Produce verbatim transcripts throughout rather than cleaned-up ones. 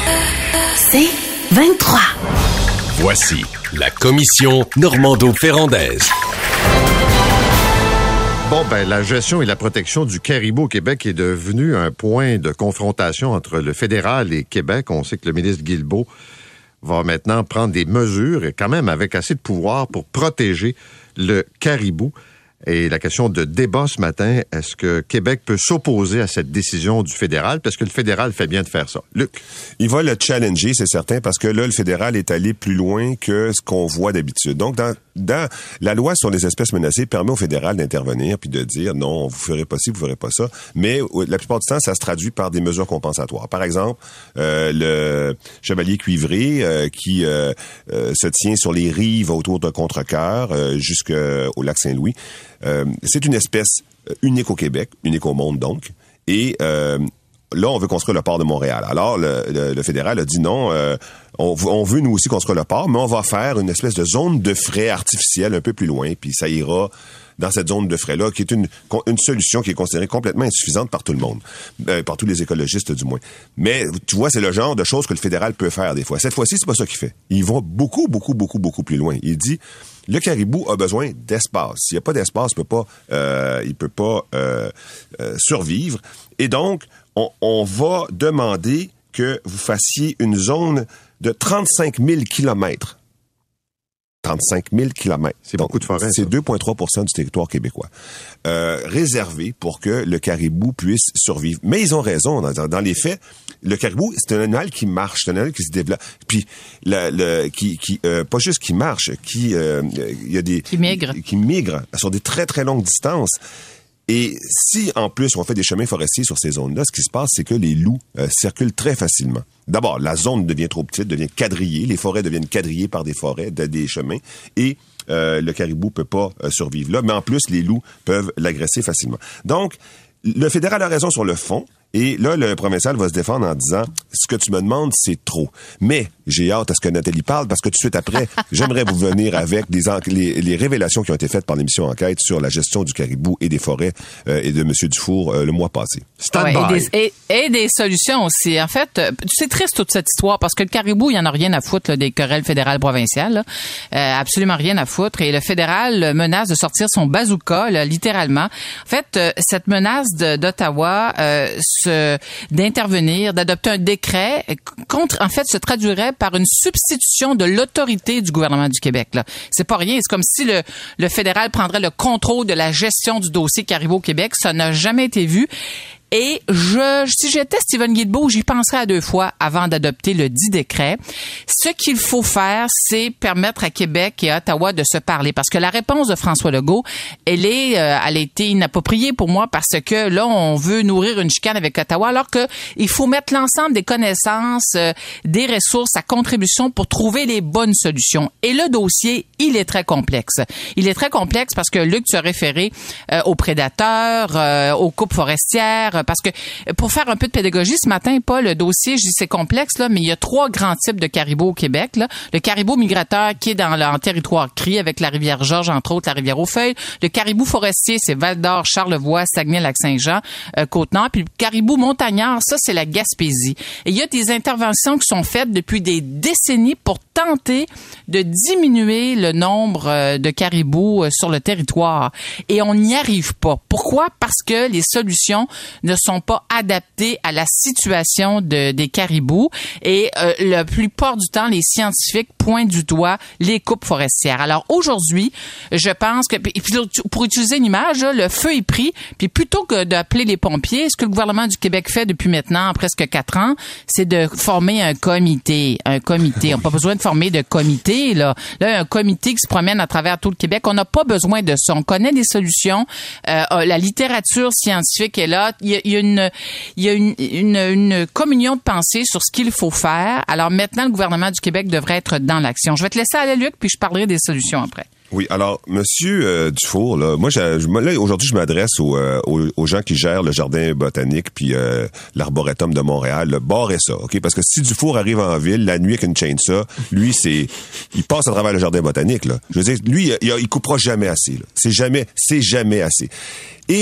C'est vingt-trois. Voici la commission Normando-Ferrandaise. Bon, ben, la gestion et la protection du caribou au Québec est devenue un point de confrontation entre le fédéral et Québec. On sait que le ministre Guilbeault va maintenant prendre des mesures, et quand même avec assez de pouvoir, pour protéger le caribou. Et la question de débat ce matin, est-ce que Québec peut s'opposer à cette décision du fédéral? Parce que le fédéral fait bien de faire ça. Luc? Il va le challenger, c'est certain, parce que là, le fédéral est allé plus loin que ce qu'on voit d'habitude. Donc, dans, dans la loi sur les espèces menacées permet au fédéral d'intervenir puis de dire non, vous ferez pas ci, vous ferez pas ça. Mais la plupart du temps, ça se traduit par des mesures compensatoires. Par exemple, euh, le chevalier cuivré euh, qui euh, euh, se tient sur les rives autour de Contrecœur euh, jusqu'au lac Saint-Louis. Euh, c'est une espèce unique au Québec, unique au monde donc, et euh, là, on veut construire le port de Montréal. Alors, le, le, le fédéral a dit non, euh, on, on veut nous aussi construire le port, mais on va faire une espèce de zone de frais artificielle un peu plus loin, puis ça ira dans cette zone de frais-là, qui est une, une solution qui est considérée complètement insuffisante par tout le monde, euh, par tous les écologistes du moins. Mais tu vois, c'est le genre de choses que le fédéral peut faire des fois. Cette fois-ci, c'est pas ça qu'il fait. Il va beaucoup, beaucoup, beaucoup, beaucoup plus loin. Il dit, le caribou a besoin d'espace. S'il n'y a pas d'espace, il peut pas, euh, il peut pas euh, euh, survivre. Et donc, on, on va demander que vous fassiez une zone de trente-cinq mille kilomètres. trente-cinq mille kilomètres. C'est donc beaucoup de forêt. C'est deux virgule trois pour cent du territoire québécois. Euh, réservé pour que le caribou puisse survivre. Mais ils ont raison. Dans, dans les faits, le caribou, c'est un animal qui marche, c'est un animal qui se développe. Puis, le, le, qui, qui euh, pas juste qui marche, qui, euh, il y a des... Qui migre. Qui migre sur des très, très longues distances. Et si, en plus, on fait des chemins forestiers sur ces zones-là, ce qui se passe, c'est que les loups euh, circulent très facilement. D'abord, la zone devient trop petite, devient quadrillée. Les forêts deviennent quadrillées par des forêts, de, des chemins. Et euh, le caribou peut pas euh, survivre là. Mais en plus, les loups peuvent l'agresser facilement. Donc, le fédéral a raison sur le fond. Et là, le provincial va se défendre en disant « Ce que tu me demandes, c'est trop. » Mais j'ai hâte à ce que Nathalie parle, parce que tout de suite après, j'aimerais vous venir avec des en- les, les révélations qui ont été faites par l'émission Enquête sur la gestion du caribou et des forêts euh, et de M. Dufour euh, le mois passé. Ouais, et, des, et, et des solutions aussi. En fait, c'est triste toute cette histoire, parce que le caribou, il n'y en a rien à foutre là, des querelles fédérales provinciales. Là. Euh, absolument rien à foutre. Et le fédéral menace de sortir son bazooka, là, littéralement. En fait, euh, cette menace de, d'Ottawa... Euh, Se, d'intervenir, d'adopter un décret contre, en fait, se traduirait par une substitution de l'autorité du gouvernement du Québec. Là. C'est pas rien. C'est comme si le, le fédéral prendrait le contrôle de la gestion du dossier caribou au Québec. Ça n'a jamais été vu. Et je, si j'étais Stephen Guilbeault, j'y penserais à deux fois avant d'adopter le dit décret. Ce qu'il faut faire, c'est permettre à Québec et à Ottawa de se parler. Parce que la réponse de François Legault, elle est, euh, elle a été inappropriée pour moi, parce que là, on veut nourrir une chicane avec Ottawa, alors que il faut mettre l'ensemble des connaissances, euh, des ressources à contribution pour trouver les bonnes solutions. Et le dossier, il est très complexe. Il est très complexe parce que Luc se référait euh, aux prédateurs, euh, aux coupes forestières. Parce que pour faire un peu de pédagogie ce matin, Paul, le dossier, je dis c'est complexe là, mais il y a trois grands types de caribou au Québec. Là. Le caribou migrateur qui est dans le en territoire cri avec la rivière Georges, entre autres la rivière aux Feuilles. Le caribou forestier, c'est Val-d'Or, Charlevoix, Saguenay, Lac-Saint-Jean, euh, Côte-Nord. Puis le caribou montagnard, ça c'est la Gaspésie. Et il y a des interventions qui sont faites depuis des décennies pour tenter de diminuer le nombre euh, de caribous euh, sur le territoire. Et on n'y arrive pas. Pourquoi? Parce que les solutions ne sont pas adaptés à la situation de, des caribous et euh, la plupart du temps, les scientifiques pointent du doigt les coupes forestières. Alors aujourd'hui, je pense que, puis pour utiliser une image, là, le feu est pris, puis plutôt que d'appeler les pompiers, ce que le gouvernement du Québec fait depuis maintenant presque quatre ans, c'est de former un comité. Un comité. On n'a pas besoin de former de comité, là. Là, un comité qui se promène à travers tout le Québec. On n'a pas besoin de ça. On connaît des solutions. Euh, la littérature scientifique est là. Il y a, il y a, une, il y a une, une, une communion de pensée sur ce qu'il faut faire. Alors maintenant, le gouvernement du Québec devrait être dans l'action. Je vais te laisser aller, Luc, puis je parlerai des solutions après. Oui, alors, Monsieur euh, Dufour, là, moi, j'ai, là, aujourd'hui, je m'adresse aux, euh, aux, aux gens qui gèrent le jardin botanique puis euh, l'arboretum de Montréal. Là, barrez ça, ok? Parce que si Dufour arrive en ville la nuit avec une chainsaw, lui, c'est, il passe à travers le jardin botanique. Là. Je veux dire, lui, il, il coupera jamais assez. Là. C'est jamais, c'est jamais assez. Et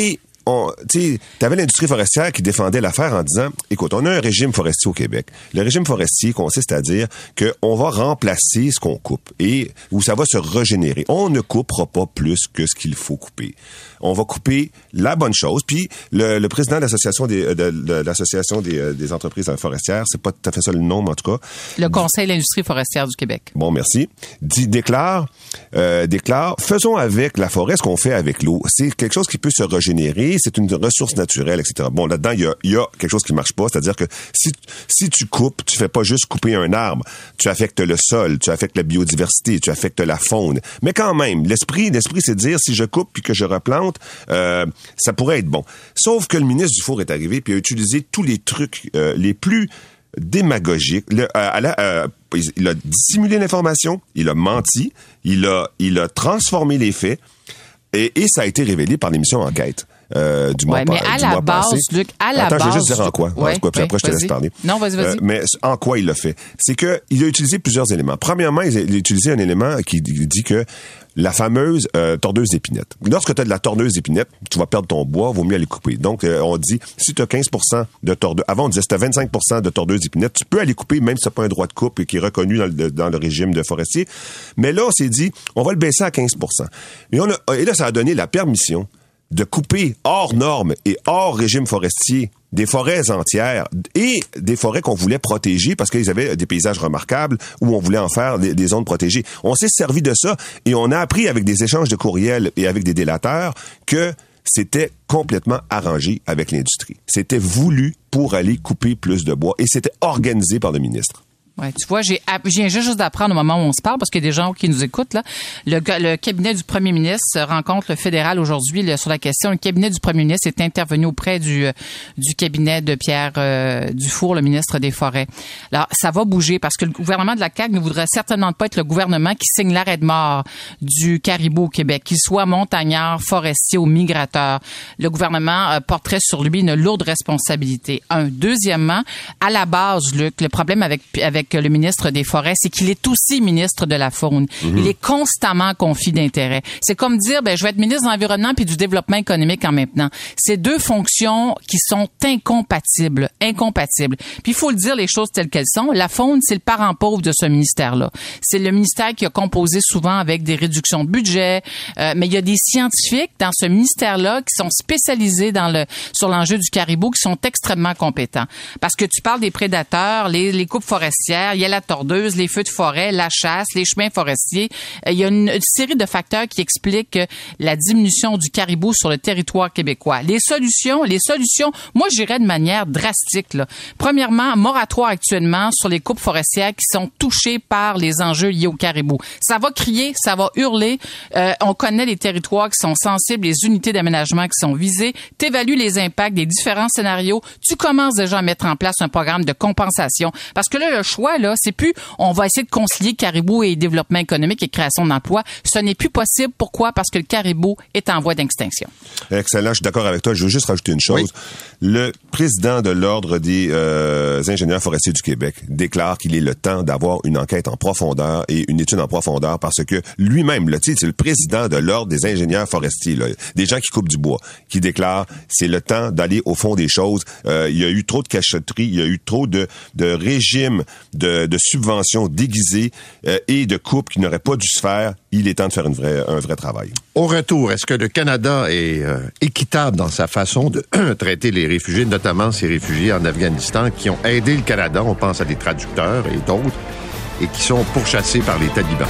on, tu sais, t'avais l'industrie forestière qui défendait l'affaire en disant, écoute, on a un régime forestier au Québec. Le régime forestier consiste à dire qu'on va remplacer ce qu'on coupe et où ça va se régénérer. On ne coupera pas plus que ce qu'il faut couper. On va couper la bonne chose. Puis le, le président de l'association des, de, de l'association des, des entreprises forestières, c'est pas tout à fait ça le nom, mais en tout cas. Le Conseil de l'industrie forestière du Québec. Bon, merci. Dit, déclare, euh, déclare, faisons avec la forêt ce qu'on fait avec l'eau. C'est quelque chose qui peut se régénérer, c'est une ressource naturelle, et cetera. Bon, là-dedans, il y a, il y a quelque chose qui marche pas, c'est-à-dire que si, si tu coupes, tu fais pas juste couper un arbre, tu affectes le sol, tu affectes la biodiversité, tu affectes la faune. Mais quand même, l'esprit, l'esprit, c'est de dire, si je coupe puis que je replante, Euh, ça pourrait être bon. Sauf que le ministre Dufour est arrivé puis a utilisé tous les trucs euh, les plus démagogiques. Le, euh, à la, euh, il a dissimulé l'information, il a menti, il a, il a transformé les faits et, et ça a été révélé par l'émission Enquête. Euh, du mois, ouais, mais à du la mois base, passé. Luc, à la Attends, base. je vais juste dire en quoi. Ouais, en quoi puis ouais, après, je te laisse parler. Non, vas-y, vas-y. Euh, mais en quoi il l'a fait? C'est que il a utilisé plusieurs éléments. Premièrement, il a, il a utilisé un élément qui dit que la fameuse euh, tordeuse d'épinette. Lorsque tu as de la tordeuse d'épinette, tu vas perdre ton bois, vaut mieux aller couper. Donc, euh, on dit, si tu as quinze pour cent de tordeuse, avant on disait si tu as vingt-cinq pour cent de tordeuse d'épinette, tu peux aller couper, même si tu n'as pas un droit de coupe et qui est reconnu dans le, dans le régime de forestier. Mais là, on s'est dit, on va le baisser à quinze pour cent. Et, on a, et là, ça a donné la permission de couper hors normes et hors régime forestier des forêts entières et des forêts qu'on voulait protéger parce qu'ils avaient des paysages remarquables où on voulait en faire des, des zones protégées. On s'est servi de ça et on a appris avec des échanges de courriels et avec des délateurs que c'était complètement arrangé avec l'industrie. C'était voulu pour aller couper plus de bois et c'était organisé par le ministre. Ouais, tu vois, j'ai, je viens juste d'apprendre au moment où on se parle, parce qu'il y a des gens qui nous écoutent, là. Le, le cabinet du premier ministre rencontre le fédéral aujourd'hui là, sur la question. Le cabinet du premier ministre est intervenu auprès du, du cabinet de Pierre euh, Dufour, le ministre des Forêts. Alors, ça va bouger parce que le gouvernement de la C A Q ne voudrait certainement pas être le gouvernement qui signe l'arrêt de mort du caribou au Québec, qu'il soit montagnard, forestier ou migrateur. Le gouvernement euh, porterait sur lui une lourde responsabilité. Un. Deuxièmement, à la base, Luc, le problème avec, avec que le ministre des Forêts, c'est qu'il est aussi ministre de la Faune. Mm-hmm. Il est constamment conflit d'intérêts. C'est comme dire, ben, je vais être ministre de l'Environnement puis du Développement économique en même temps. C'est deux fonctions qui sont incompatibles. Incompatibles. Puis il faut le dire les choses telles qu'elles sont. La Faune, c'est le parent pauvre de ce ministère-là. C'est le ministère qui a composé souvent avec des réductions de budget. Euh, mais il y a des scientifiques dans ce ministère-là qui sont spécialisés dans le, sur l'enjeu du caribou, qui sont extrêmement compétents. Parce que tu parles des prédateurs, les, les coupes forestières, il y a la tordeuse, les feux de forêt, la chasse, les chemins forestiers. Il y a une, une série de facteurs qui expliquent la diminution du caribou sur le territoire québécois. Les solutions, les solutions, moi, j'irais de manière drastique, là. Premièrement, moratoire actuellement sur les coupes forestières qui sont touchées par les enjeux liés au caribou. Ça va crier, ça va hurler. Euh, on connaît les territoires qui sont sensibles, les unités d'aménagement qui sont visées. T'évalues les impacts des différents scénarios. Tu commences déjà à mettre en place un programme de compensation. Parce que là, le choix, là, c'est plus on va essayer de concilier caribou et développement économique et création d'emplois. Ce n'est plus possible. Pourquoi? Parce que le caribou est en voie d'extinction. Excellent, je suis d'accord avec toi. Je veux juste rajouter une chose. Oui. Le président de l'Ordre des euh, ingénieurs forestiers du Québec déclare qu'il est le temps d'avoir une enquête en profondeur et une étude en profondeur parce que lui-même, là, tu sais, c'est le président de l'Ordre des ingénieurs forestiers, là, des gens qui coupent du bois, qui déclare c'est le temps d'aller au fond des choses. Euh, il y a eu trop de cachotterie, il y a eu trop de, de régimes de, de subventions déguisées euh, et de coupes qui n'auraient pas dû se faire. Il est temps de faire une vraie, un vrai travail. Au retour, est-ce que le Canada est euh, équitable dans sa façon de traiter les réfugiés, notamment ces réfugiés en Afghanistan qui ont aidé le Canada, on pense à des traducteurs et d'autres, et qui sont pourchassés par les talibans?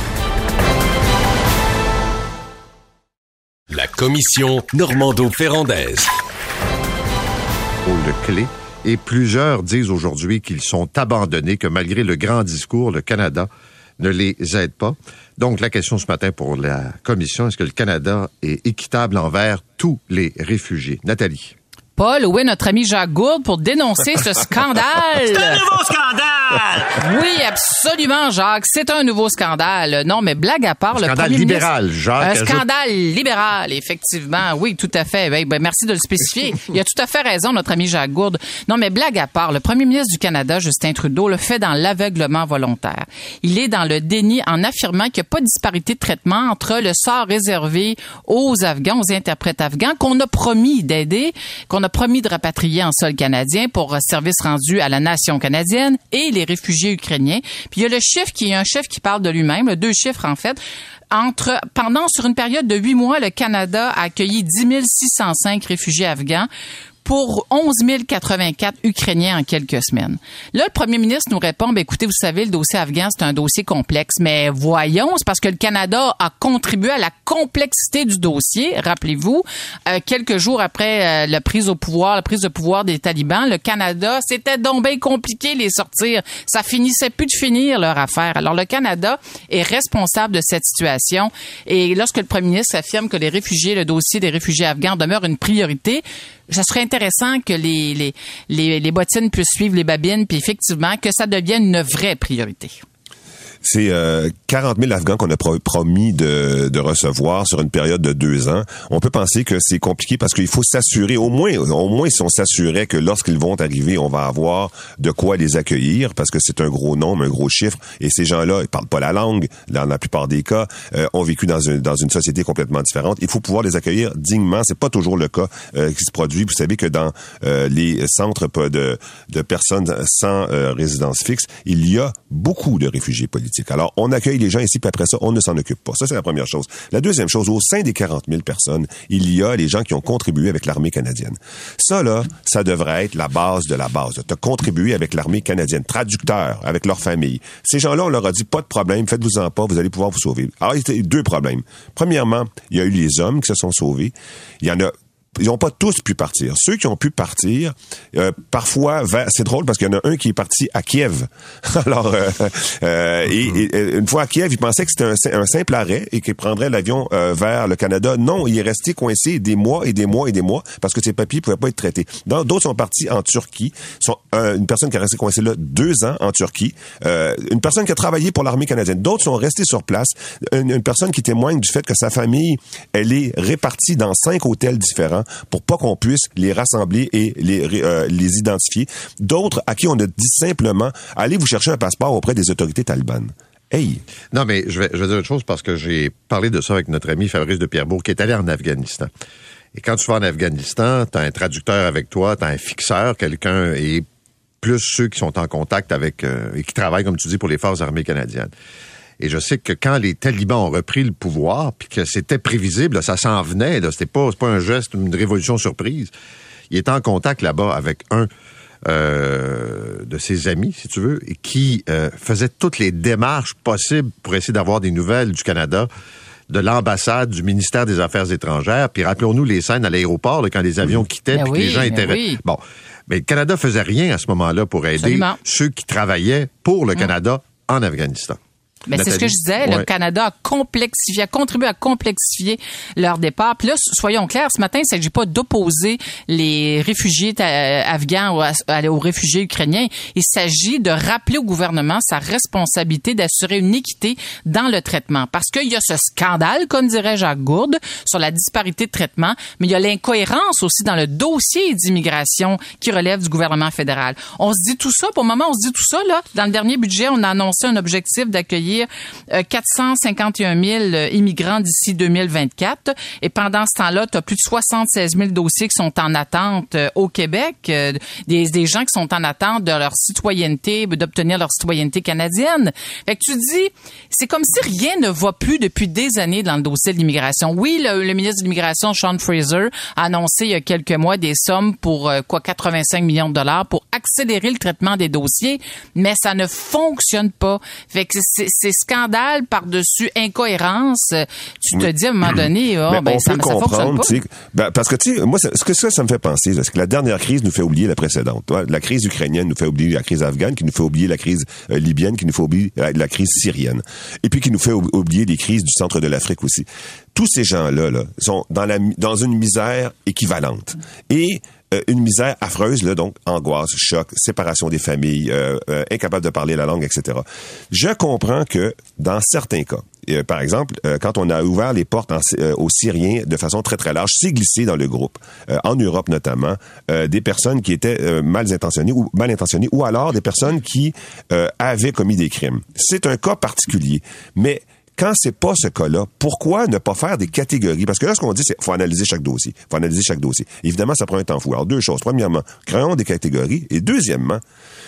La commission Normando-Ferrandaise. Le clé. Et plusieurs disent aujourd'hui qu'ils sont abandonnés, que malgré le grand discours, le Canada ne les aide pas. Donc, la question ce matin pour la commission, est-ce que le Canada est équitable envers tous les réfugiés? Nathalie. Paul, où est notre ami Jacques Gourde pour dénoncer ce scandale? C'est un nouveau scandale! Oui, absolument, Jacques. C'est un nouveau scandale. Non, mais blague à part, un le scandale premier libéral, ministre... Jacques. Un ajoute... scandale libéral, effectivement. Oui, tout à fait. Ben, ben, merci de le spécifier. Il a tout à fait raison, notre ami Jacques Gourde. Non, mais blague à part, le premier ministre du Canada, Justin Trudeau, le fait dans l'aveuglement volontaire. Il est dans le déni en affirmant qu'il n'y a pas de disparité de traitement entre le sort réservé aux Afghans, aux interprètes afghans, qu'on a promis d'aider, qu'on a promis de rapatrier en sol canadien pour service rendu à la nation canadienne, et les réfugiés ukrainiens. Puis il y a le chiffre qui est un chiffre qui parle de lui-même, deux chiffres en fait. Entre, pendant, sur une période de huit mois, le Canada a accueilli dix mille six cent cinq réfugiés afghans pour onze mille quatre-vingt-quatre Ukrainiens en quelques semaines. Là, le premier ministre nous répond, ben, écoutez, vous savez, le dossier afghan, c'est un dossier complexe. Mais voyons, c'est parce que le Canada a contribué à la complexité du dossier. Rappelez-vous, euh, quelques jours après euh, la prise au pouvoir, la prise de pouvoir des talibans, le Canada, c'était donc bien compliqué les sortir. Ça finissait plus de finir leur affaire. Alors, le Canada est responsable de cette situation. Et lorsque le premier ministre affirme que les réfugiés, le dossier des réfugiés afghans demeure une priorité, ça serait intéressant que les, les, les, les bottines puissent suivre les babines, puis effectivement, que ça devienne une vraie priorité. C'est euh, quarante mille Afghans qu'on a pro- promis de, de recevoir sur une période de deux ans. On peut penser que c'est compliqué parce qu'il faut s'assurer, au moins, au moins si on s'assurait que lorsqu'ils vont arriver, on va avoir de quoi les accueillir parce que c'est un gros nombre, un gros chiffre. Et ces gens-là, ils parlent pas la langue, dans la plupart des cas, euh, ont vécu dans une, dans une société complètement différente. Il faut pouvoir les accueillir dignement. C'est pas toujours le cas euh, qui se produit. Vous savez que dans euh, les centres de, de personnes sans euh, résidence fixe, il y a beaucoup de réfugiés politiques. Alors, on accueille les gens ici, puis après ça, on ne s'en occupe pas. Ça, c'est la première chose. La deuxième chose, au sein des quarante mille personnes, il y a les gens qui ont contribué avec l'armée canadienne. Ça, là, ça devrait être la base de la base. Tu as contribué avec l'armée canadienne, traducteur, avec leur famille. Ces gens-là, on leur a dit, pas de problème, faites-vous-en pas, vous allez pouvoir vous sauver. Alors, il y a eu deux problèmes. Premièrement, il y a eu les hommes qui se sont sauvés. Il y en a Ils n'ont pas tous pu partir. Ceux qui ont pu partir, euh, parfois, vers, c'est drôle parce qu'il y en a un qui est parti à Kiev. Alors, euh, euh, et, et une fois à Kiev, il pensait que c'était un, un simple arrêt et qu'il prendrait l'avion euh, vers le Canada. Non, il est resté coincé des mois et des mois et des mois parce que ses papiers ne pouvaient pas être traités. D'autres sont partis en Turquie. Sont, euh, une personne qui est restée coincée là deux ans en Turquie. Euh, une personne qui a travaillé pour l'armée canadienne. D'autres sont restés sur place. Une, une personne qui témoigne du fait que sa famille, elle est répartie dans cinq hôtels différents pour pas qu'on puisse les rassembler et les, euh, les identifier. D'autres à qui on a dit simplement, allez vous chercher un passeport auprès des autorités talibanes. Hey! Non, mais je vais, je vais dire une chose parce que j'ai parlé de ça avec notre ami Fabrice de Pierrebourg qui est allé en Afghanistan. Et quand tu vas en Afghanistan, t'as un traducteur avec toi, t'as un fixeur, quelqu'un, et plus ceux qui sont en contact avec, euh, et qui travaillent, comme tu dis, pour les forces armées canadiennes. Et je sais que quand les talibans ont repris le pouvoir, puis que c'était prévisible, là, ça s'en venait, là, c'était pas, c'est pas un geste, une révolution surprise. Il était en contact là-bas avec un euh, de ses amis, si tu veux, et qui euh, faisait toutes les démarches possibles pour essayer d'avoir des nouvelles du Canada, de l'ambassade, du ministère des Affaires étrangères. Puis rappelons-nous les scènes à l'aéroport, là, quand les avions quittaient, puis oui, que les gens étaient... Oui. Bon, mais le Canada faisait rien à ce moment-là pour aider Absolument. Ceux qui travaillaient pour le Canada mmh. en Afghanistan. Ben, c'est ce que je disais. Ouais. Le Canada a complexifié, a contribué à complexifier leur départ. Puis là, soyons clairs, ce matin, il ne s'agit pas d'opposer les réfugiés afghans aux, aux réfugiés ukrainiens. Il s'agit de rappeler au gouvernement sa responsabilité d'assurer une équité dans le traitement. Parce qu'il y a ce scandale, comme dirait Jacques Gourde, sur la disparité de traitement, mais il y a l'incohérence aussi dans le dossier d'immigration qui relève du gouvernement fédéral. On se dit tout ça, pour le moment, on se dit tout ça, là. Dans le dernier budget, on a annoncé un objectif d'accueillir quatre cent cinquante et un mille immigrants d'ici deux mille vingt-quatre. Et pendant ce temps-là, tu as plus de soixante-seize mille dossiers qui sont en attente au Québec, des, des gens qui sont en attente de leur citoyenneté, d'obtenir leur citoyenneté canadienne. Fait que tu dis, c'est comme si rien ne va plus depuis des années dans le dossier de l'immigration. Oui, le, le ministre de l'immigration, Sean Fraser, a annoncé il y a quelques mois des sommes pour quoi quatre-vingt-cinq millions de dollars pour accélérer le traitement des dossiers, mais ça ne fonctionne pas. Fait que c'est, c'est scandale par-dessus incohérence. Tu te oui. dis à un moment donné, oh, ben, ça, ça fonctionne pas. Ben, parce que, tu sais, moi, ce que ça, ça me fait penser, c'est que la dernière crise nous fait oublier la précédente. La crise ukrainienne nous fait oublier la crise afghane, qui nous fait oublier la crise euh, libyenne, qui nous fait oublier la, la crise syrienne. Et puis qui nous fait oublier les crises du centre de l'Afrique aussi. Tous ces gens-là, là, sont dans la, dans une misère équivalente. Et euh, une misère affreuse, là, donc angoisse, choc, séparation des familles, euh, euh, incapable de parler la langue, et cetera. Je comprends que dans certains cas, euh, par exemple, euh, quand on a ouvert les portes en, euh, aux Syriens de façon très très large, c'est glissé dans le groupe, euh, en Europe notamment, euh, des personnes qui étaient euh, mal intentionnées ou mal intentionnées, ou alors des personnes qui euh, avaient commis des crimes. C'est un cas particulier, mais quand c'est pas ce cas-là, pourquoi ne pas faire des catégories? Parce que là, ce qu'on dit, c'est qu'il faut analyser chaque dossier. Il faut analyser chaque dossier. Évidemment, ça prend un temps fou. Alors, deux choses. Premièrement, créons des catégories. Et deuxièmement,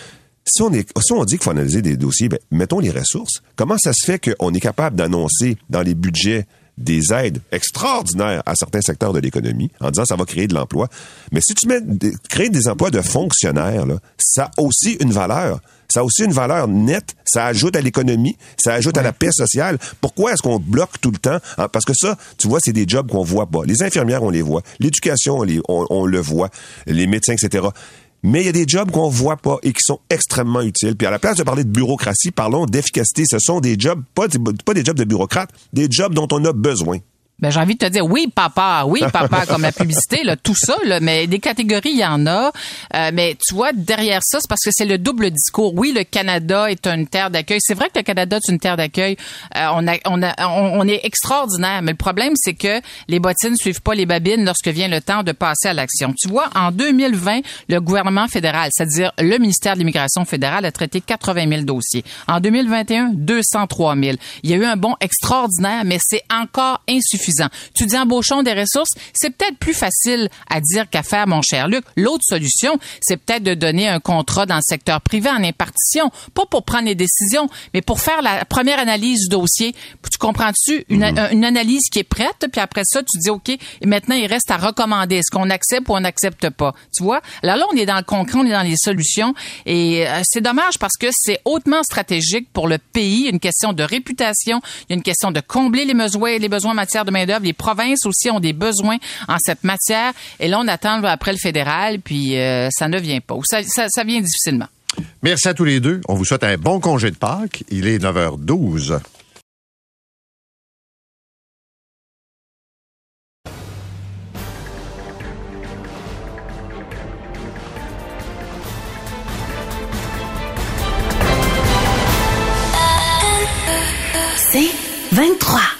si on, est, si on dit qu'il faut analyser des dossiers, ben, mettons les ressources. Comment ça se fait qu'on est capable d'annoncer dans les budgets des aides extraordinaires à certains secteurs de l'économie en disant ça va créer de l'emploi? Mais si tu mets créer des emplois de fonctionnaires, là, ça a aussi une valeur. Ça a aussi une valeur nette, ça ajoute à l'économie, ça ajoute ouais. à la paix sociale. Pourquoi est-ce qu'on bloque tout le temps? Parce que ça, tu vois, c'est des jobs qu'on voit pas. Les infirmières, on les voit. L'éducation, on, les, on, on le voit. Les médecins, et cetera. Mais il y a des jobs qu'on voit pas et qui sont extrêmement utiles. Puis à la place de parler de bureaucratie, parlons d'efficacité. Ce sont des jobs, pas, pas des jobs de bureaucrates, des jobs dont on a besoin. Ben, j'ai envie de te dire, oui, papa, oui, papa, comme la publicité, là, tout ça, là, mais des catégories, il y en a. Euh, mais tu vois, derrière ça, c'est parce que c'est le double discours. Oui, le Canada est une terre d'accueil. C'est vrai que le Canada est une terre d'accueil. Euh, on a, on a, on, on est extraordinaire. Mais le problème, c'est que les bottines suivent pas les babines lorsque vient le temps de passer à l'action. Tu vois, en deux mille vingt, le gouvernement fédéral, c'est-à-dire le ministère de l'Immigration fédérale, a traité quatre-vingt mille dossiers. En deux mille vingt et un, deux cent trois mille. Il y a eu un bond extraordinaire, mais c'est encore insuffisant. Tu dis embauchons des ressources, c'est peut-être plus facile à dire qu'à faire, mon cher Luc. L'autre solution, c'est peut-être de donner un contrat dans le secteur privé en impartition, pas pour prendre les décisions, mais pour faire la première analyse du dossier. Tu comprends-tu? Une, mm-hmm. une analyse qui est prête, puis après ça, tu dis, OK, et maintenant, il reste à recommander. Est-ce qu'on accepte ou on n'accepte pas? Tu vois? Alors là, on est dans le concret, on est dans les solutions, et euh, c'est dommage parce que c'est hautement stratégique pour le pays. Il y a une question de réputation, il y a une question de combler les besoins, les besoins en matière de main-d'œuvre. Les provinces aussi ont des besoins en cette matière. Et là, on attend après le fédéral, puis euh, ça ne vient pas. Ça, ça, ça vient difficilement. Merci à tous les deux. On vous souhaite un bon congé de Pâques. Il est neuf heures douze. C'est vingt-trois.